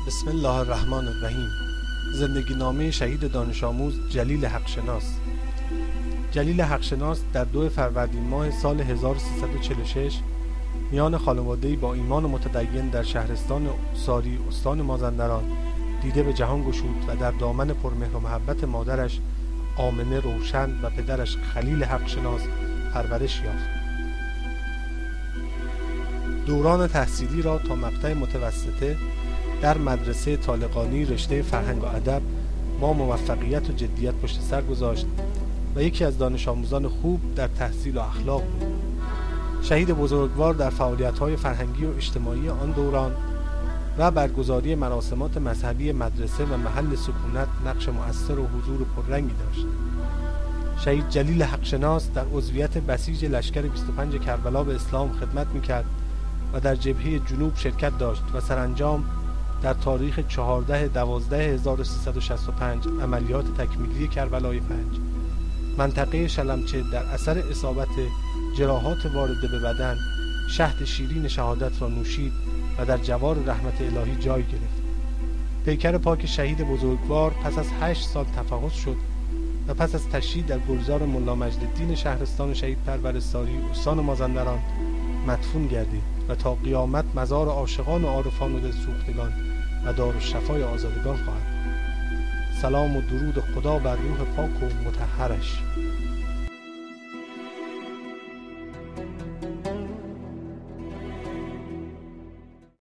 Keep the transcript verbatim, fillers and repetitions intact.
بسم الله الرحمن الرحیم. زندگی نامه شهید دانش آموز جلیل حقشناس. جلیل حقشناس در دو فروردین ماه سال هزار و سیصد و چهل و شش میان خانواده‌ای با ایمان متدین در شهرستان ساری استان مازندران دیده به جهان گشود و در دامن پرمهر و محبت مادرش آمنه روشن و پدرش خلیل حقشناس پرورش یافت. دوران تحصیلی را تا مقطع متوسطه در مدرسه طالقانی رشته فرهنگ و ادب با موفقیت و جدیت پشت سر گذاشت و یکی از دانش آموزان خوب در تحصیل و اخلاق بود. شهید بزرگوار در فعالیت‌های فرهنگی و اجتماعی آن دوران و برگزاری مراسمات مذهبی مدرسه و محل سکونت نقش مؤثر و حضور پررنگی داشت. شهید جلیل حقشناس در عضویت بسیج لشکر بیست و پنج کربلا به اسلام خدمت می‌کرد و در جبهه جنوب شرکت داشت و سرانجام در تاریخ چهاردهم دوازدهم هزار و سیصد و شصت و پنج عملیات تکمیلی کربلای پنج منطقه شلمچه در اثر اصابت جراحات وارده به بدن شهد شیرین شهادت را نوشید و در جوار رحمت الهی جای گرفت. پیکر پاک شهید بزرگوار پس از هشت سال تفحص شد و پس از تشییع در گلزار ملا مجدالدین شهرستان شهید پرور ساری استان مازندران مدفون گردید و تا قیامت مزار عاشقان و عارفان و دلسوختگان و دارالشفای آزادگان خواهد. سلام و درود خدا بر روح پاک و مطهرش.